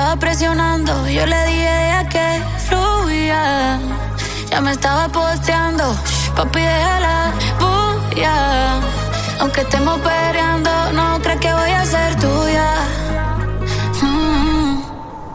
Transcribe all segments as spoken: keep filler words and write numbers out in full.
estaba presionando, yo le dije deja que fluya. Ya me estaba posteando, papi déjala bulla. Aunque estemos peleando, no crees que voy a ser tuya. mm.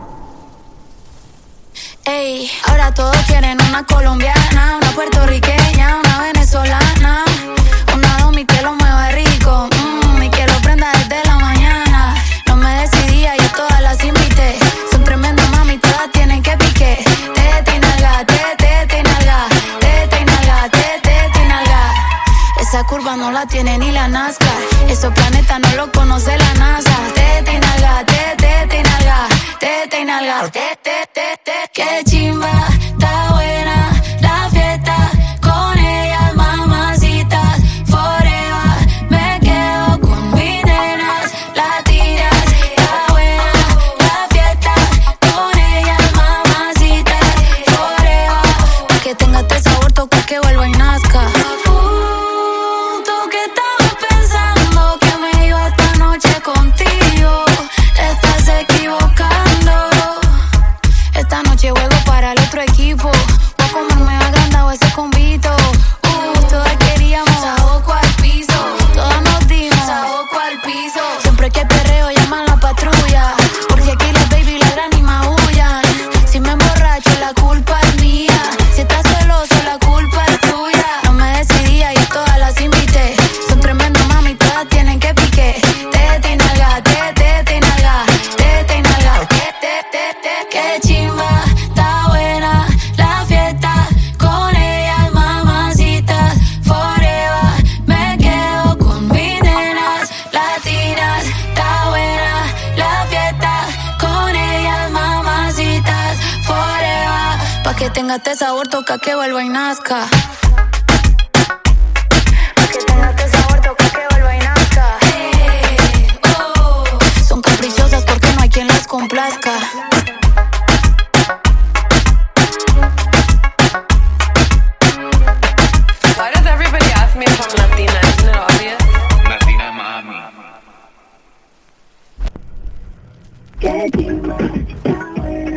Ey, ahora todos quieren una colombiana, una puertorriqueña, una venezolana, una domi que lo mueva rico, mmm, y que lo prenda desde la mañana. No me decidía, yo todas las invité. Son tremendas mami, todas tienen que pique. Tete y nalga, tete, tete y nalga, tete y nalga, tete, tete y nalga. Esa curva no la tiene ni la Nazca, esos planetas no lo conoce la NASA. Tete y nalga, tete, tete y nalga, tete y nalga, tete, tete, tete. Qué chimba, está buena la fiesta con ellas, mamacitas, forever. Me quedo con mis nenas, la tiras, está buena la fiesta con ellas, mamacitas, forever. Pa' que tenga este sabor, toca que vuelva y nazca. Uh, tú que estabas pensando que me iba esta noche contigo, estás equivocando. Esta noche juego para el otro equipo. Voy a comerme agrandado ese convito. Uh, todas queríamos saboco al piso. Todas nos dimos saboco al piso. Siempre que perreo llaman la patrulla, porque aquí las baby ladran y maullan. Si me emborracho la culpa es mía, si estás celoso la culpa es tuya. No me decidía y todas las invité. Son tremendas mami, todas tienen que pique. Tete y nalga, tete, tete y nalga, tete y nalga, tete, tete, tete. Qué chimba, está buena la fiesta con ellas, mamacitas, forever. Me quedo con mis nenas, latinas. Está buena la fiesta con ellas, mamacitas, forever. Pa' que tenga este sabor, toca que vuelva y nazca. Pa' que tenga este sabor, toca que vuelva y nazca. Hey, oh. Son caprichosas porque no hay quien las complazca. Why does everybody ask me if I'm Latina? Isn't it obvious? Latina mami. Qué chimba, está buena